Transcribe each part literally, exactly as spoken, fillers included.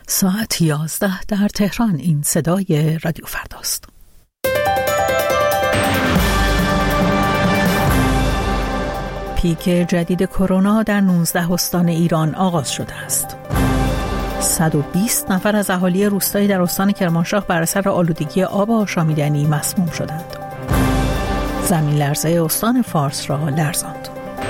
ساعت یازده در تهران. این صدای رادیو فرداست. پیک جدید کرونا در نوزده استان ایران آغاز شده است. صد و بیست نفر از اهالی روستایی در استان کرمانشاه بر اثر آلودگی آب آشامیدنی مسموم شدند. زمین لرزه استان فارس را لرزاند.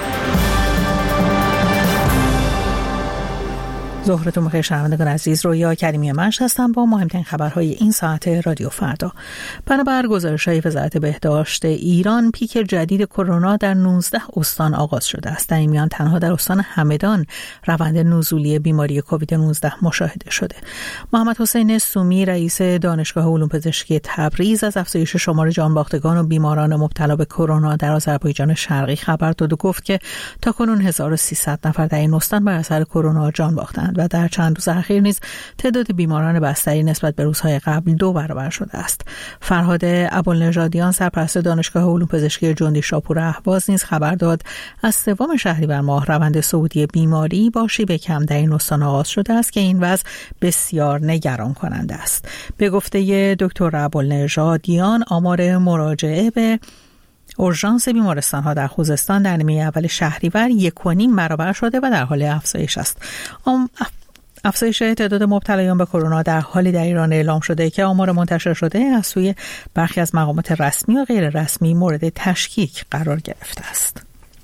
ظهرتون بخیر شنوندگان عزیز، رویا کریمی منش هستم با مهمترین خبرهای این ساعت رادیو فردا. بنابر گزارش‌های وزارت بهداشت ایران، پیک جدید کرونا در نوزده استان آغاز شده است. در این میان تنها در استان همدان روند نزولی بیماری کووید نوزده مشاهده شده. محمد حسین سومی، رئیس دانشگاه علوم پزشکی تبریز، از افزایش شمار جانباختگان و بیماران مبتلا به کرونا در آذربایجان شرقی خبر داد و گفت که تاکنون هزار و سیصد نفر در این استان بر اثر کرونا جان باختند و در چند روز اخیر نیز تعداد بیماران بستری نسبت به روزهای قبل دو برابر شده است. فرهاد ابوالنژادیان، سرپرست دانشگاه علوم پزشکی جندی شاپور اهواز، نیز خبر داد از سوم شهریور ماه روند صعودی بیماری با شیب کم در این استان آغاز شده است که این وضع بسیار نگران کننده است. به گفته دکتر ابوالنژادیان، آمار مراجعه به اورژانس بیمارستان‌ها در خوزستان در نیمه اول شهریور یک و نیم برابر شده و در حال افزایش است. افزایش تعداد مبتلایان به کرونا در حالی در ایران اعلام شده که آمار منتشر شده از سوی برخی از مقامات رسمی و غیر رسمی مورد تشکیک قرار گرفته است.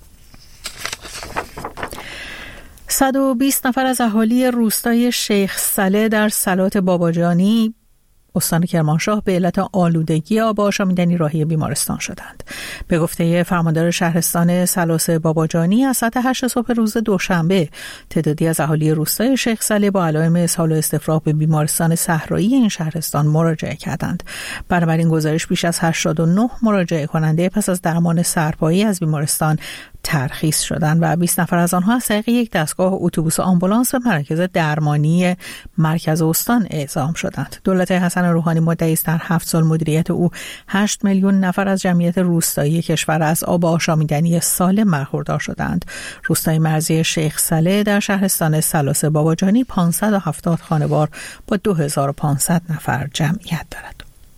صد و بیست نفر از اهالی روستای شیخ صالح در سلات باباجانی استان کرمانشاه به علت آلودگی آب آشامیدنی راهی بیمارستان شدند. به گفته فرماندار شهرستان سلاس باباجانی، از ساعت هشت صبح روز دوشنبه تعدادی از اهالی روستای شیخ صالح با علائم اسهال و استفراغ به بیمارستان صحرایی این شهرستان مراجعه کردند. بنابراین گزارش بیش از هشتاد و نه مراجعه کننده پس از درمان سرپایی از بیمارستان ترخیص شدند و بیست نفر از آنها از طریق یک دستگاه اتوبوس و آمبولانس به مراکز درمانی مرکز استان اعزام شدند. دولت حسن روحانی مدعی است در هفت سال مدیریت او هشت میلیون نفر از جمعیت روستایی کشور از آب آشامیدنی سالم برخوردار شدند. روستای مرزی شیخ صالح در شهرستان سلاس باباجانی پانصد و هفتاد خانوار با دو هزار و پانصد نفر جمعیت دارد.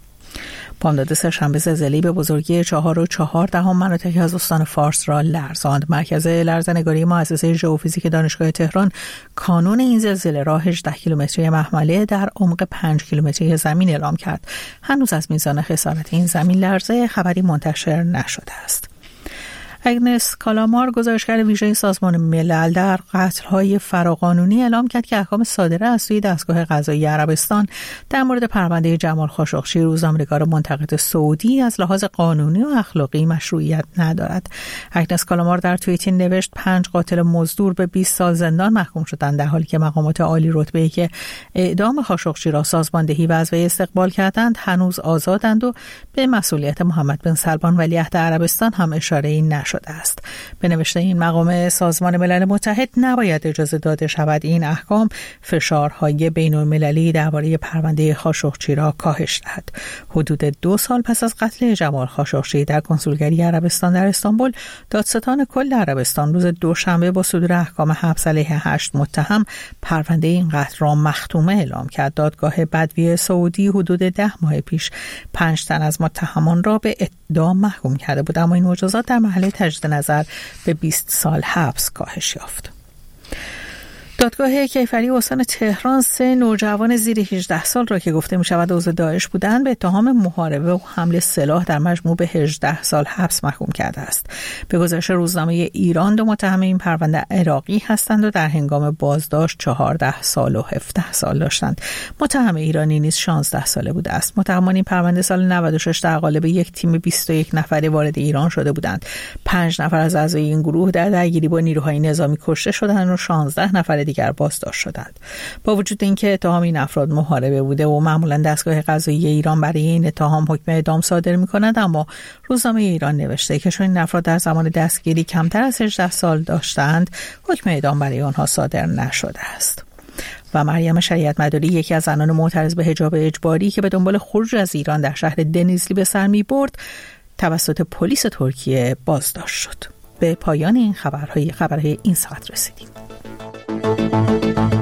بامداد سه‌شنبه زلزله‌ای به بزرگی چهار و چهار دهم مناطقی از استان فارس را لرزاند. مرکز لرزه‌نگاری مؤسسه ژئوفیزیک دانشگاه تهران کانون این زلزله را هجده کیلومتری محمله در عمق پنج کیلومتری زمین اعلام کرد. هنوز از میزان خسارت این زمین لرزه خبری منتشر نشده است. اگنس کالامار، گزارشگر ویژه سازمان ملل در قتل‌های فراقانونی، اعلام کرد که احکام صادره از سوی دستگاه قضایی عربستان در مورد پرونده جمال خاشقچی، روزنامه‌نگار منتقد سعودی، از لحاظ قانونی و اخلاقی مشروعیت ندارد. اگنس کالامار در توییتی نوشت پنج قاتل مزدور به بیست سال زندان محکوم شدند، در حالی که مقامات عالی رتبه‌ای که اعدام خاشقچی را سازماندهی و از وی استقبال کردند هنوز آزادند و به مسئولیت محمد بن سلمان ولیعهد عربستان هم اشاره‌ای نشد است. به نوشته این مقام سازمان ملل متحد نباید اجازه داده شود این احکام فشارهای بین المللی درباره پرونده خاشقچی را کاهش دهد. حدود دو سال پس از قتل جمال خاشقچی در کنسولگری عربستان در استانبول، دادستان کل عربستان روز دوشنبه با صدور احکام حبس علیه هشت متهم پرونده این قتل را مختومه اعلام کرد. دادگاه بدوی سعودی حدود ده ماه پیش پنج تن از متهمان را به اعدام محکوم کرده بود، اما این مجازات در محل تجدید نظر به بیست سال حبس کاهش یافت. دادگاه کیفری استان تهران سه نوجوان زیر هجده سال را که گفته می شود عضو داعش بودند به اتهام محاربه و حمل سلاح در مجموع به هجده سال حبس محکوم کرده است. به گزارش روزنامه ایران، دو متهم این پرونده عراقی هستند و در هنگام بازداشت چهارده سال و هفده سال داشتند. متهم ایرانی نیز شانزده ساله بوده است. متهمان این پرونده سال نود و شش در قالب یک تیم بیست و یک نفره وارد ایران شده بودند. پنج نفر از اعضای این گروه در درگیری با نیروهای نظامی کشته شدند و شانزده نفر دیگر بازداشت شدند. با وجود اینکه اتهام این افراد محاربه بوده و معمولا دستگاه قضایی ایران برای این اتهام حکم اعدام صادر می‌کند، اما روزنامه ایران نوشته که چون این افراد در زمان دستگیری کمتر از هجده سال داشتند، حکم اعدام برای آنها صادر نشده است. و مریم شریعت مداری، یکی از زنان معترض به حجاب اجباری که به دنبال خروج از ایران در شهر دنیزلی به سر می‌برد، توسط پلیس ترکیه بازداشت شد. به پایان این خبرهای خبرهای این ساعت رسیدیم.